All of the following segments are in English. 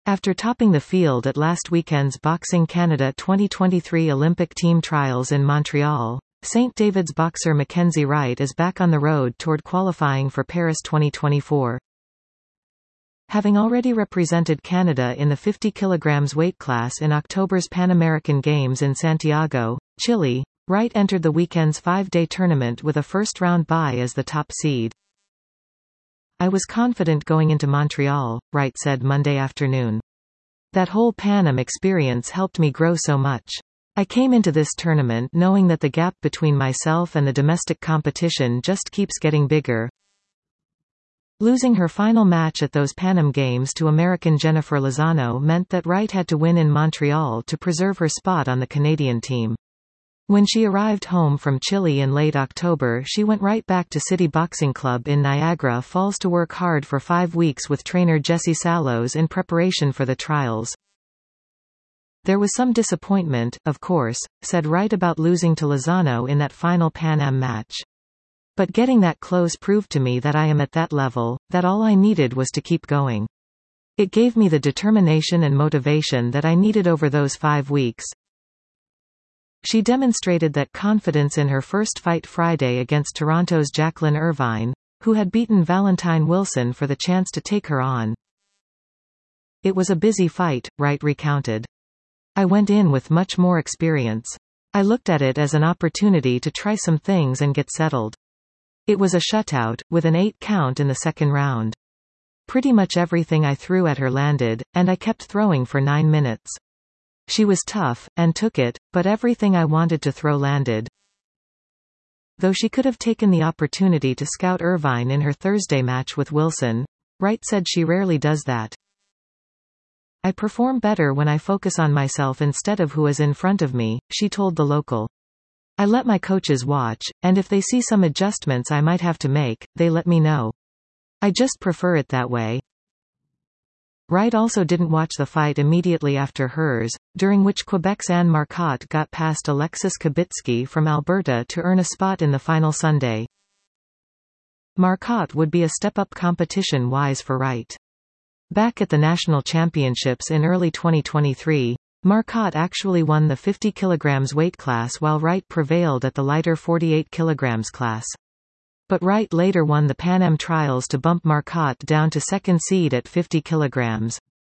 After topping the field at last weekend's Boxing Canada 2023 Olympic team trials in Montreal, St. David's boxer Mackenzie Wright is back on the road toward qualifying for Paris 2024. Having already represented Canada in the 50 kg weight class in October's Pan American Games in Santiago, Chile, Wright entered the weekend's 5-day tournament with a first-round bye as the top seed. "I was confident going into Montreal," Wright said Monday afternoon. "That whole Pan Am experience helped me grow so much. I came into this tournament knowing that the gap between myself and the domestic competition just keeps getting bigger." Losing her final match at those Pan Am Games to American Jennifer Lozano meant that Wright had to win in Montreal to preserve her spot on the Canadian team. When she arrived home from Chile in late October, she went right back to City Boxing Club in Niagara Falls to work hard for 5 weeks with trainer Jesse Sallows in preparation for the trials. "There was some disappointment, of course," said Wright about losing to Lozano in that final Pan Am match. "But getting that close proved to me that I am at that level, that all I needed was to keep going. It gave me the determination and motivation that I needed over those 5 weeks." She demonstrated that confidence in her first fight Friday against Toronto's Jacqueline Irvine, who had beaten Valentine Wilson for the chance to take her on. "It was a busy fight," Wright recounted. "I went in with much more experience. I looked at it as an opportunity to try some things and get settled. It was a shutout, with an 8 count in the second round. Pretty much everything I threw at her landed, and I kept throwing for 9 minutes. She was tough, and took it, but everything I wanted to throw landed." Though she could have taken the opportunity to scout Irvine in her Thursday match with Wilson, Wright said she rarely does that. "I perform better when I focus on myself instead of who is in front of me," she told the local. "I let my coaches watch, and if they see some adjustments I might have to make, they let me know. I just prefer it that way." Wright also didn't watch the fight immediately after hers, during which Quebec's Anne Marcotte got past Alexis Kabitsky from Alberta to earn a spot in the final Sunday. Marcotte would be a step-up competition-wise for Wright. Back at the national championships in early 2023, Marcotte actually won the 50 kg weight class while Wright prevailed at the lighter 48 kg class. But Wright later won the Pan Am trials to bump Marcotte down to second seed at 50 kg.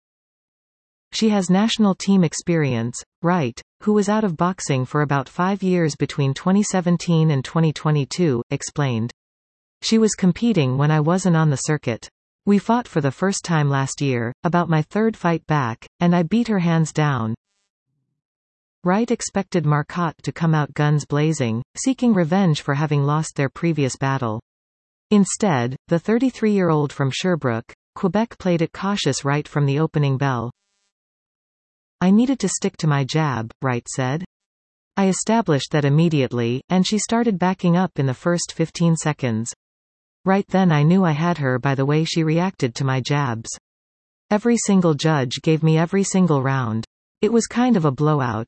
She has national team experience, Wright, who was out of boxing for about 5 years between 2017 and 2022, explained. "She was competing when I wasn't on the circuit. We fought for the first time last year, about my 3rd fight back, and I beat her hands down." Wright expected Marcotte to come out guns blazing, seeking revenge for having lost their previous battle. Instead, the 33-year-old from Sherbrooke, Quebec played it cautious right from the opening bell. "I needed to stick to my jab," Wright said. "I established that immediately, and she started backing up in the first 15 seconds. Right then I knew I had her by the way she reacted to my jabs. Every single judge gave me every single round. It was kind of a blowout."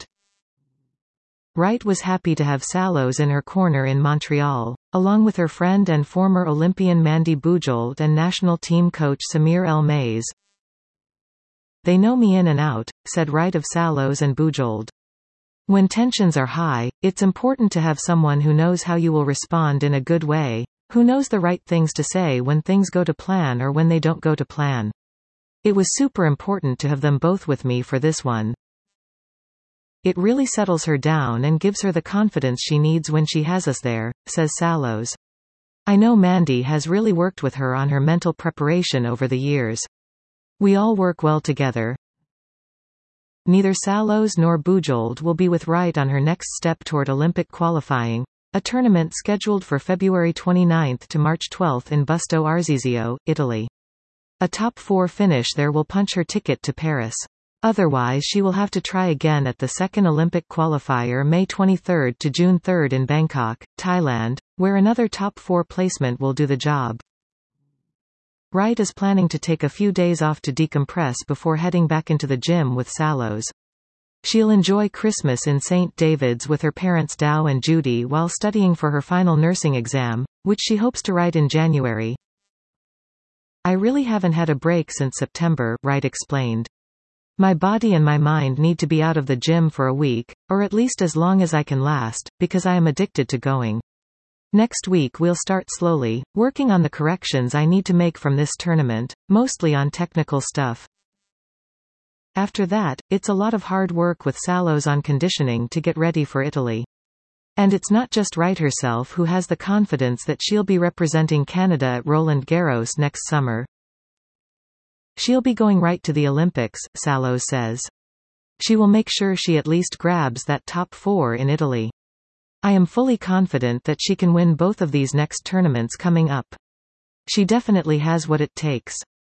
Wright was happy to have Sallows in her corner in Montreal, along with her friend and former Olympian Mandy Bujold and national team coach Samir El Mays. "They know me in and out," said Wright of Sallows and Bujold. "When tensions are high, it's important to have someone who knows how you will respond in a good way, who knows the right things to say when things go to plan or when they don't go to plan. It was super important to have them both with me for this one. It really settles her down and gives her the confidence she needs when she has us there," says Sallows. "I know Mandy has really worked with her on her mental preparation over the years. We all work well together." Neither Sallows nor Bujold will be with Wright on her next step toward Olympic qualifying, a tournament scheduled for February 29 to March 12 in Busto Arsizio, Italy. A top 4 finish there will punch her ticket to Paris. Otherwise she will have to try again at the second Olympic qualifier May 23 to June 3 in Bangkok, Thailand, where another top 4 placement will do the job. Wright is planning to take a few days off to decompress before heading back into the gym with Sallows. She'll enjoy Christmas in St. David's with her parents Dow and Judy while studying for her final nursing exam, which she hopes to write in January. "I really haven't had a break since September," Wright explained. My body and my mind need to be out of the gym for a week, or at least as long as I can last, because I am addicted to going. Next week we'll start slowly, working on the corrections I need to make from this tournament, mostly on technical stuff. After that, it's a lot of hard work with Sallows on conditioning to get ready for Italy. And it's not just Wright herself who has the confidence that she'll be representing Canada at Roland Garros next summer. She'll be going right to the Olympics, Sallows says. She will make sure she at least grabs that top 4 in Italy. I am fully confident that she can win both of these next tournaments coming up. She definitely has what it takes.